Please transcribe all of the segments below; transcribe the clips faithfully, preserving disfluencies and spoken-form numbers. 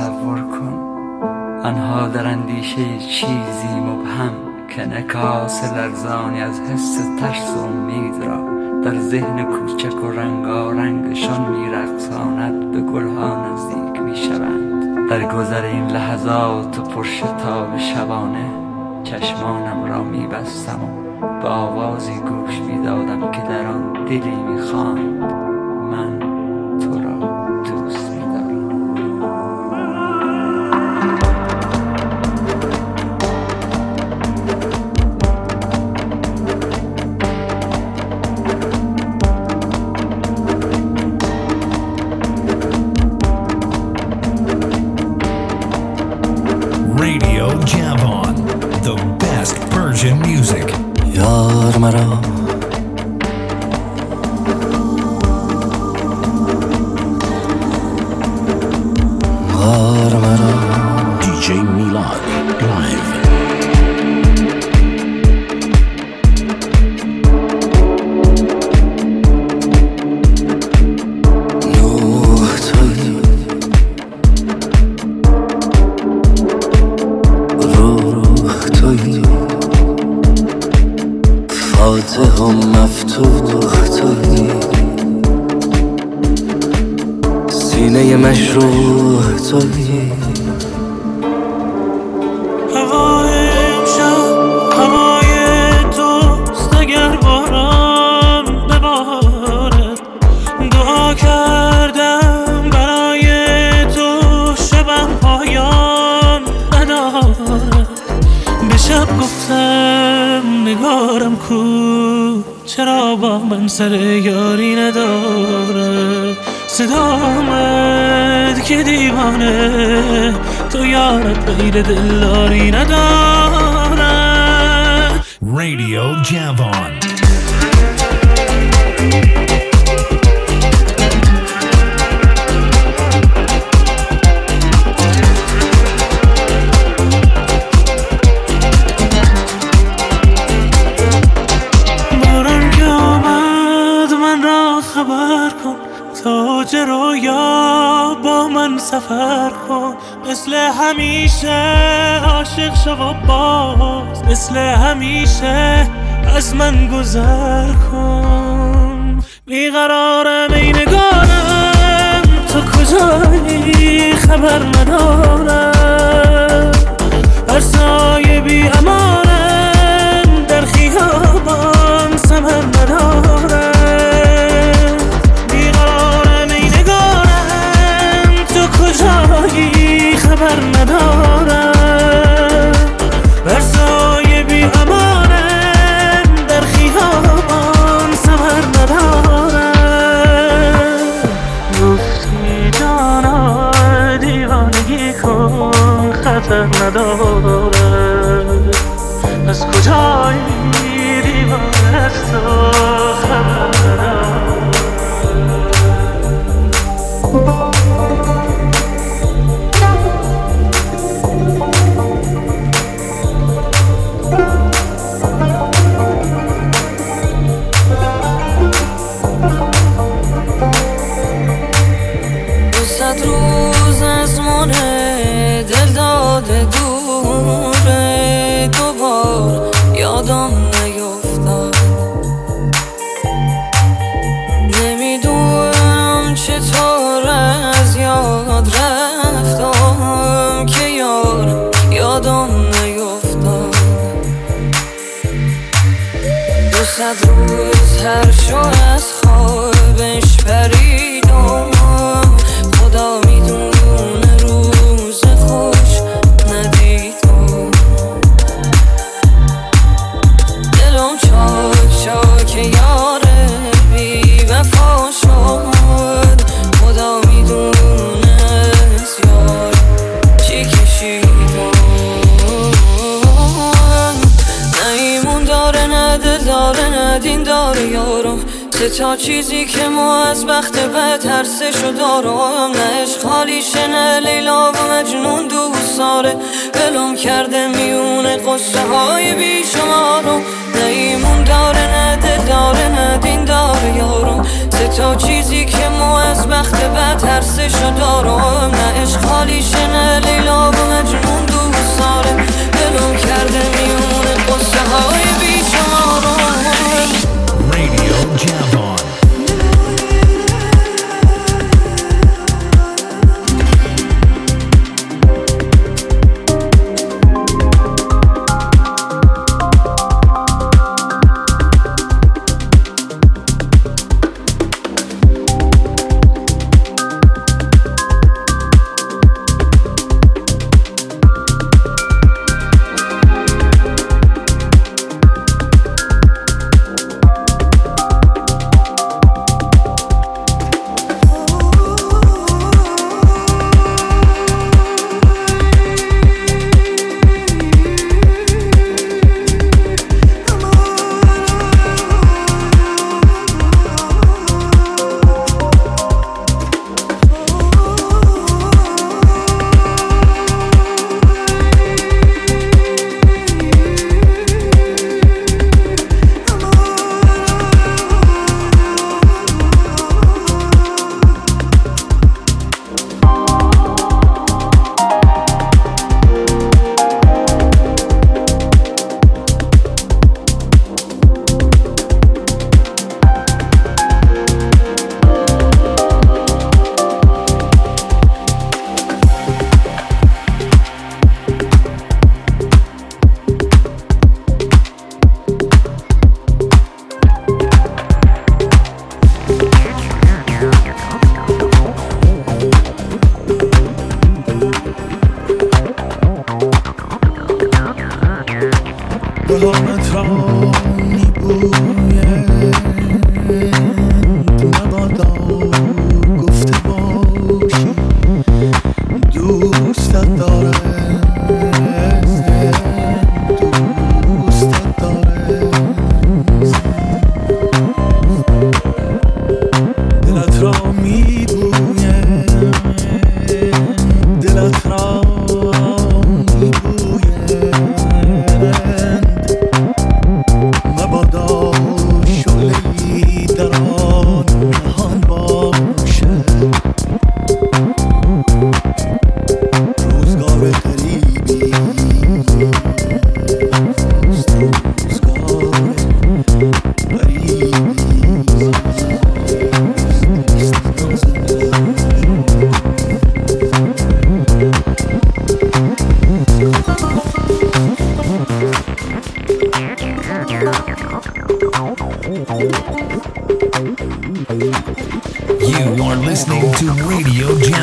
تصور کن آنها در اندیشه چیزی مبهم که انعکاس لرزانی از حس ترس و امید را در ذهن کوچک و رنگارنگشان می‌رقصاند، به گلها نزدیک می‌شوند. در گذر این لحظات و پرشتاب شبانه چشمانم را می‌بستم و به آوازی گوش می‌دادم که در آن دلی می‌خواند من تو را دوست می‌دارم. Radio Javan, the best Persian music. یار مرا یار مرا دی جی میلاد لایو. نوح تویی روح تویی فاتح و مفتوح تویی سینه مشروح تویی هوای امشب هوای توست اگر باران ببارد دعا کردم برای تو شبم پایان ندارد به شب گفتم نگارم کو چرا با من سر یاری نداره صدا آمد که دیوانه تو یارت غیر دلداری نداره. Radio Javan. باران که آمد من را خبر کن تاج رویا با من سفر کن مثل همیشه عاشق شو و باز مثل همیشه از من گذر کن. بیقرارم ای نگارم تو کجایی خبر ندارم هر سایه بی امانم در خیابان ثمر ندارم. کجایی خبر ندارم بر سایه بی امانم در خیابان ثمر ندارم. گفتی جانا دیوانگی کن خطر ندارم از کجایی دیوانه از تو خبر ندارم. روز از مونه دل داده دوره دوبار یادم نیفتاد نمیدونم چطور از یاد رفتم که یار یادم نیفتاد. دو صد روز هر شو از خوابش پریدم خدا میدونه روز خوش ندیدم دلم چاک چاک یاره بی وفا شد خدا میدونه از یار چی کشیدم. نه ایمون داره نه دل داره نه دین داره یارم سه تا چیزی که ما از بخت بد ترسشو دارم نه عشق خالیشه نه لیلا و مجنون دوست داره دلم کرده میونه قصه های بیشمارم نه ایمون داره نه دل داره نه دین داره یارم سه تا چیزی که ما از بخت بد ترسشو دارم نه عشق خالیشه نه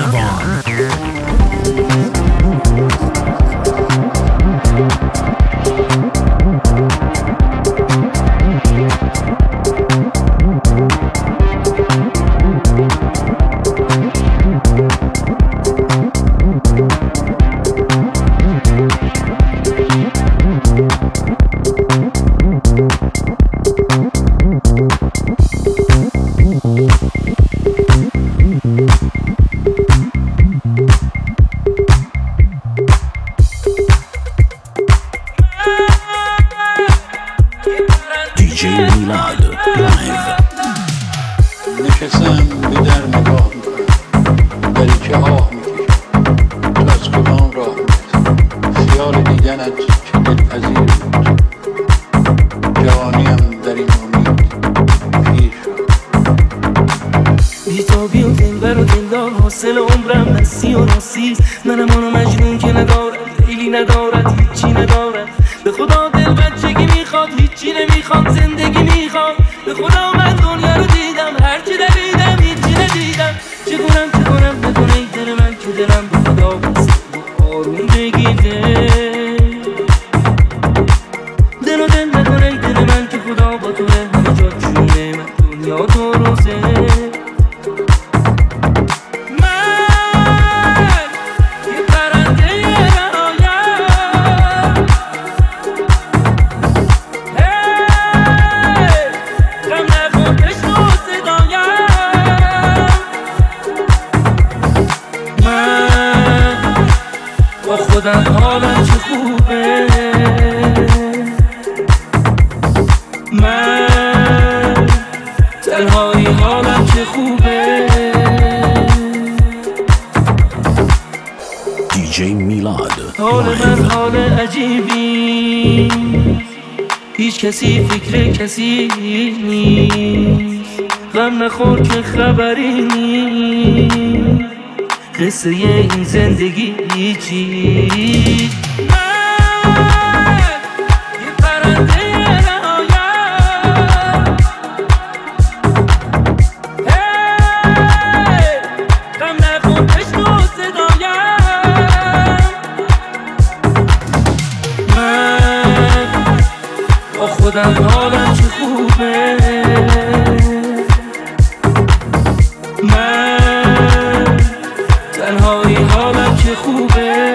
Javon. کسی فکر کسی نیست، غم نخور که خبری نیست، قصه این زندگی چی؟ خودم حالم چه خوبه، من تنهایی حالم چه خوبه.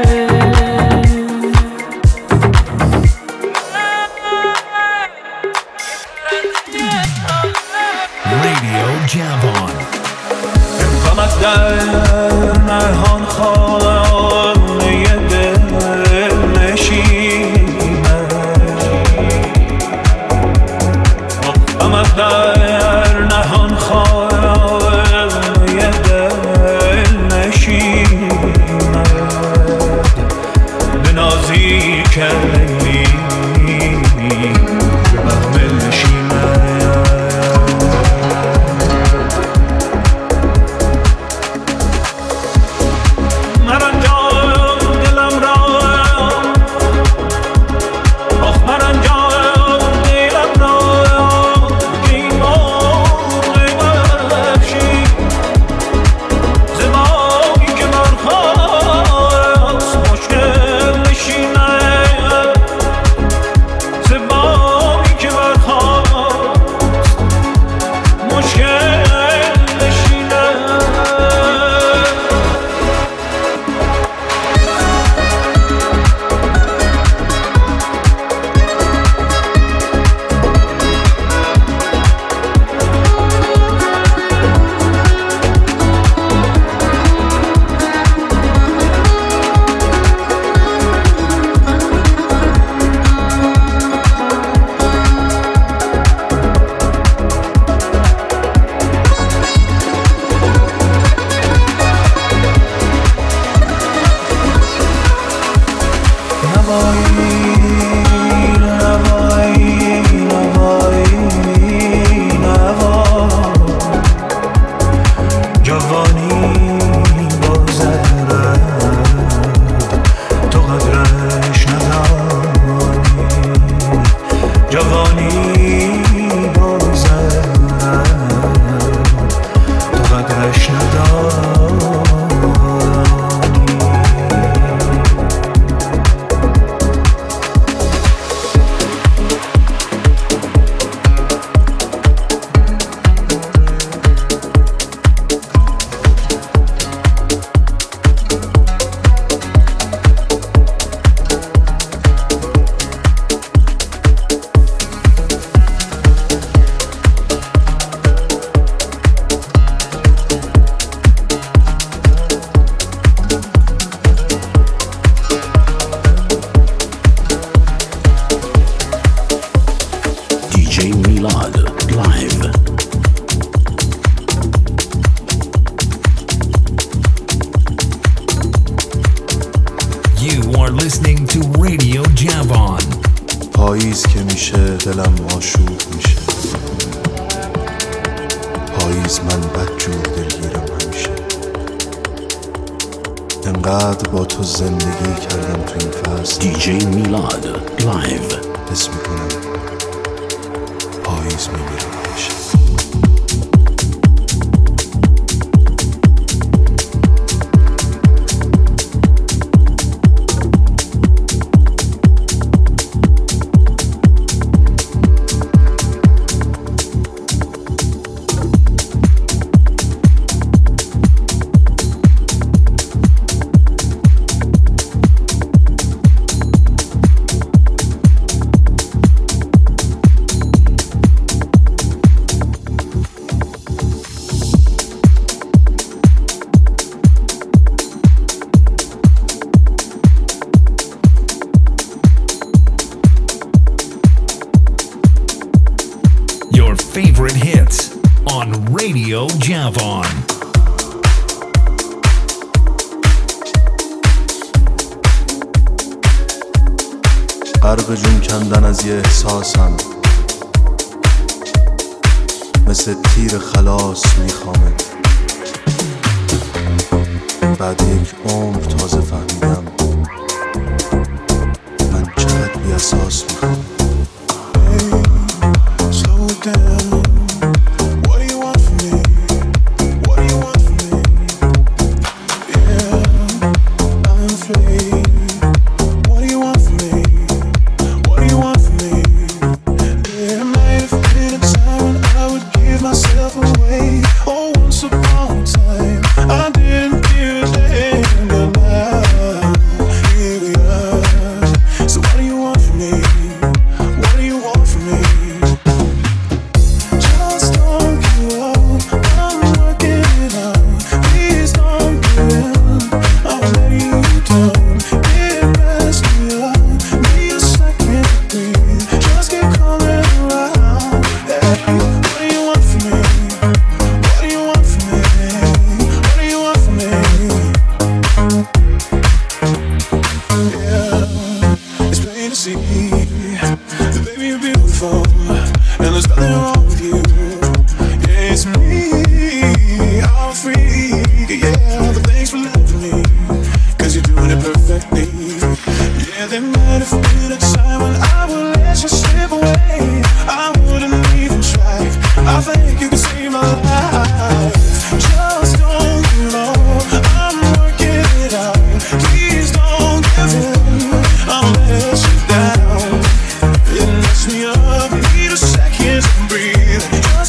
Radio Javon. غمت در نهان خانه دل نشینه، غمت در نهان خانه دل نشینه، به نازی کلی محمل نشینه. مرا are listening to Radio Javon. پاییز که میشه دلم آشوب میشه، پاییز من بدجور دلگیرم همیشه. انقدر با تو زندگی کردم تو این فصل، دی جی میلاد لایو. حس میکنم پاییز میمیرم همیشه. Favorite hits on Radio Javon. غرق جون کندن از یه احساسم، مثل تیر خلاص میخوامه. بعد یک عمر تازه فهمیدم من چقدر بی‌اساس میخوام. Down. What do you want from me? What do you want from me? Yeah, I'm afraid. What do you want from me? What do you want from me? There might have been a time when I would give myself away. Oh, once upon a time I didn't give a damn, but now here we are. So what do you want from me? What do you want from me?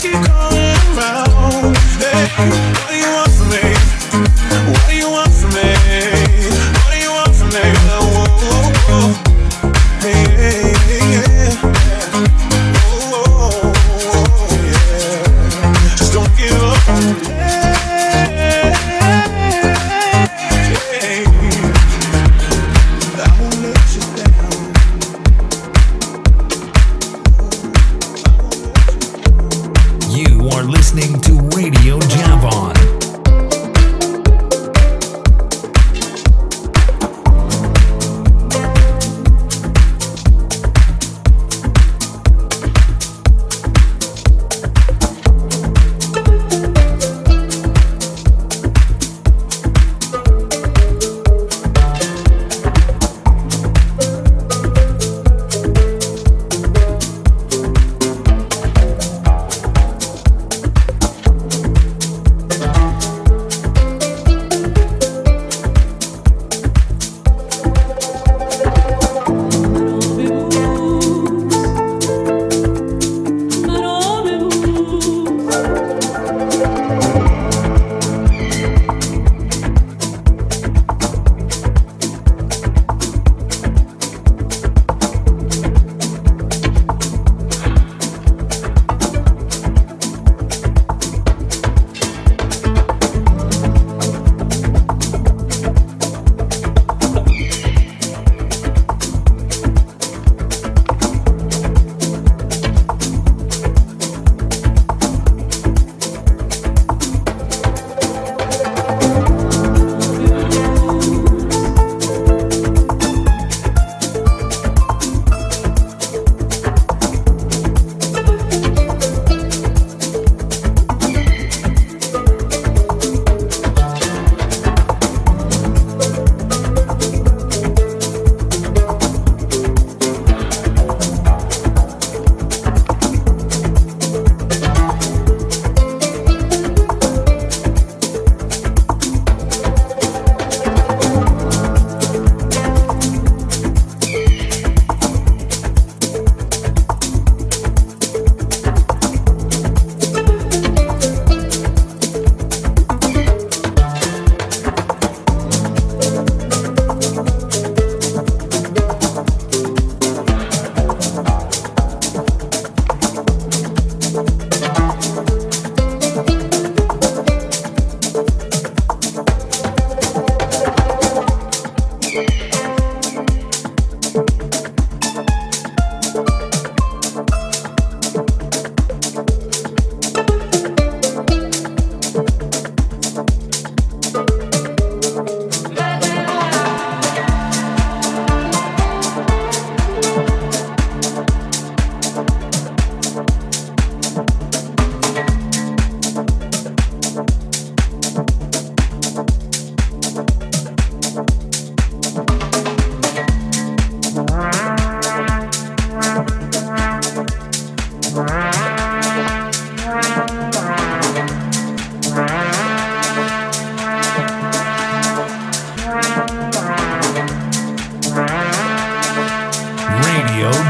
What do you want from me? What do you want from me?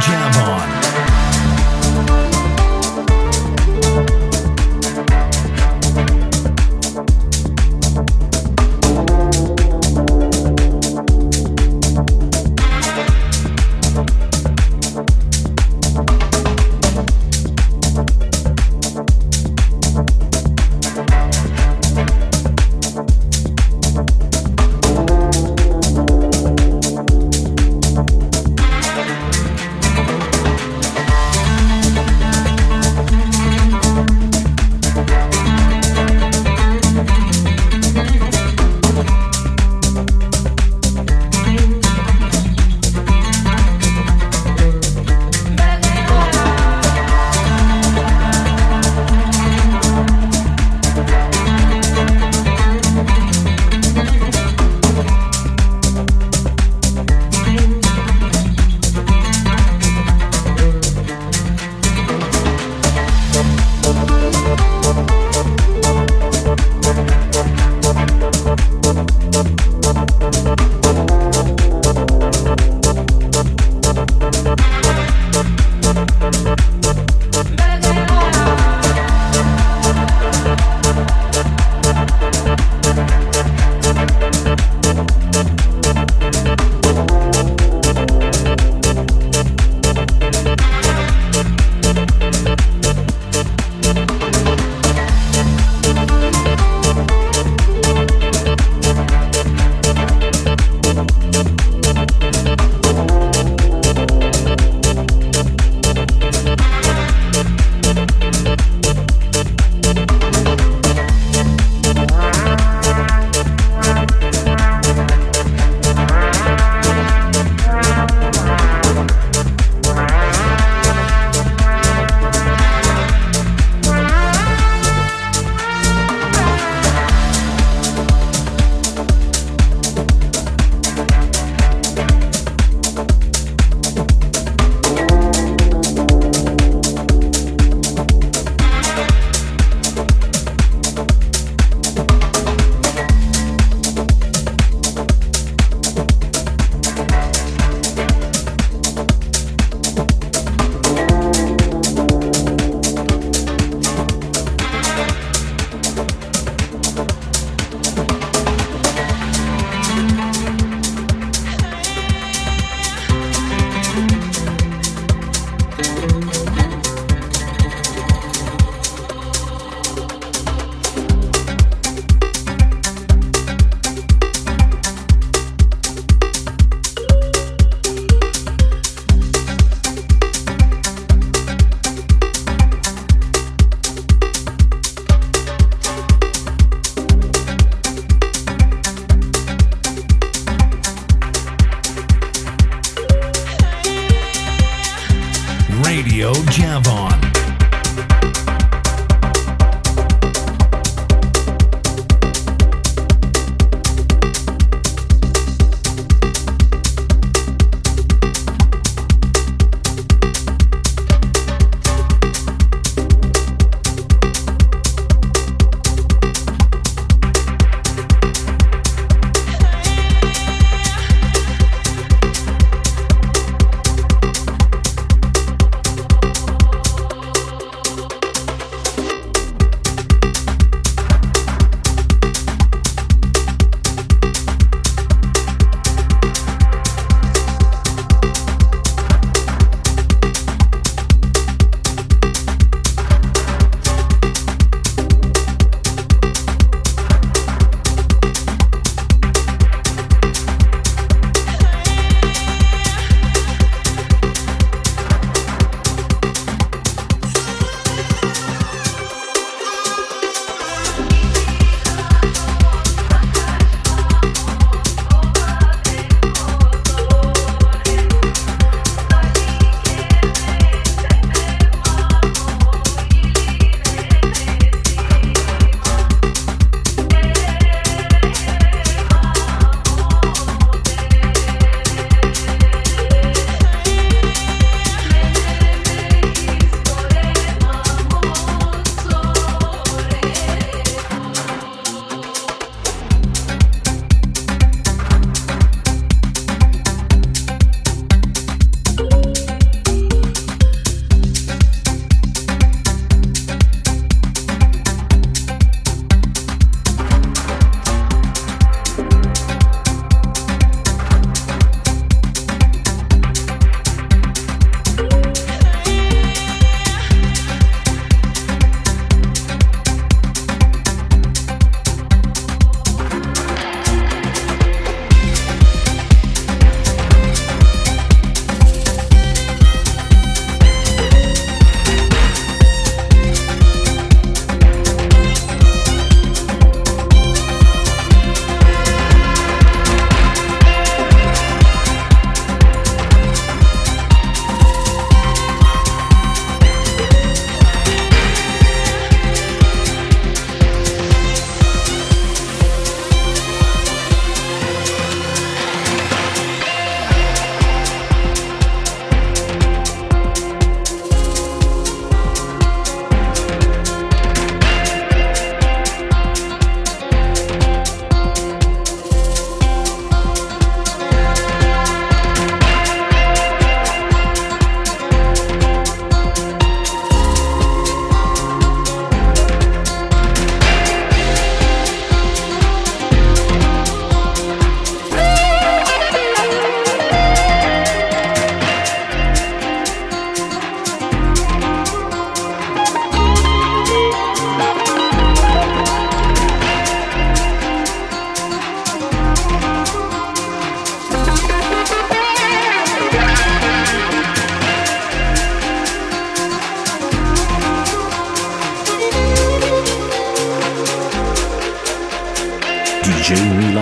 Javon. Radio Javon.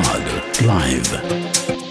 God live.